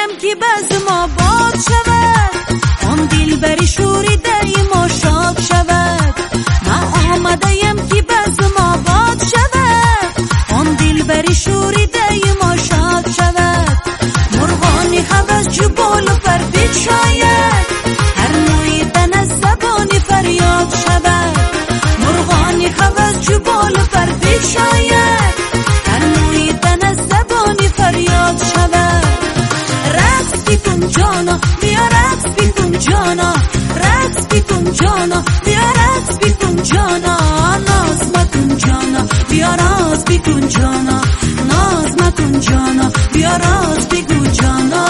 آمدیم که بز ما باد شود، آن دلبری شوریده ما شاد شود. ما آمدیم که بز ما باد شود، آن دلبری شوریده ما شاد شود. مرغانی هوس جبال پر بچاید، هر نوعی تن از زبان فریاد شود. مرغانی هوس جبال پر بچاید، هر نوعی تن از زبان فریاد شود. رقص بکن جانا بیا رقص بکن جانا، رقص بکن جانا بیا رقص بکن جانا. ناز مکن جانا بیا راز بکن جانا، ناز مکن جانا بیا راز بگو جانا.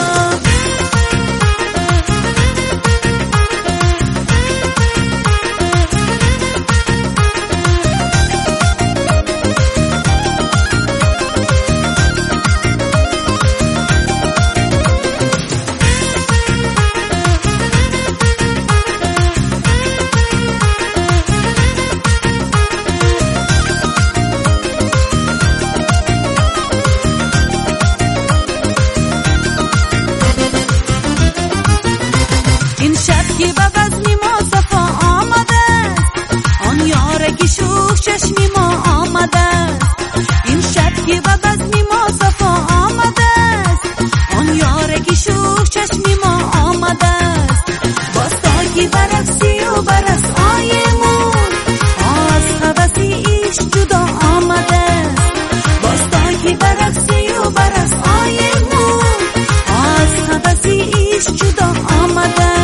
که به بزم ما صفا آمده، آن یاره که شوخ چشمی ما آمده. این شب که به بزم ما صفا آمده، آن یاره که شوخ چشمی ما آمده. باستا که برقصی و برس آیمون، از هوسی ایش جدا آمده. باستا که برقصی و برس آیمون، از هوسی ایش جدا آمده.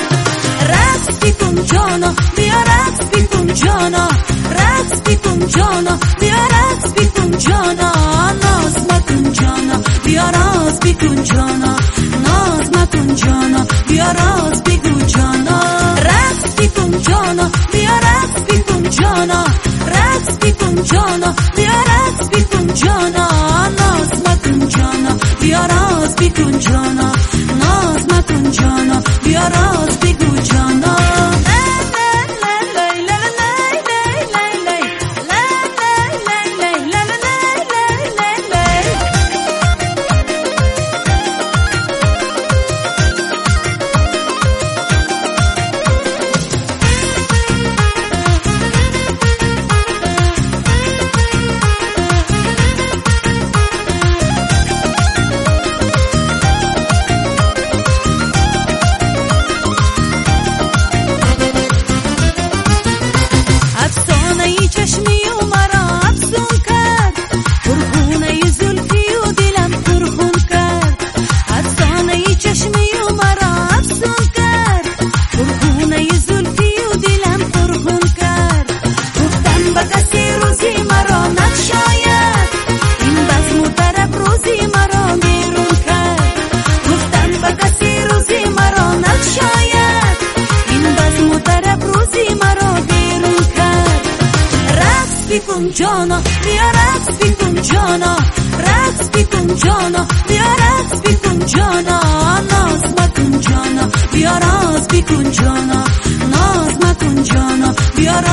جانا بیا رقص بکن جانا، رقص بکن جانا بیا رقص بکن جانا. ناز مکن جانا بیا راز بکن جانا، ناز مکن جانا بیا راز بگو جانا. رقص بکن جانا بیا رقص بکن جانا، رقص بکن جانا بیا رقص بکن جانا. ناز مکن جانا بیا راز بکن جانا، ناز مکن جانا بیا راز بگو جانا. چشمی و مرا افسون کرد، پرخونه زلفی و دلم پرخون کرد. افسانه چشمی و مرا افسون کرد، پرخونه زلفی و دلم پرخون کرد. گفتم به کسی روزی مرا نگشاید، این بزم و طرب روزی مرا بیرون کرد. گفتم به کسی روزی مرا نگشاید، این بزم و طرب روزی مرا بیرون کرد. بکن جانا بیا رقص بکن جانا، رقص بکن جانا بیا رقص بکن جانا. ناز مکن جانا بیا راز بکن جانا، ناز مکن جانا بیا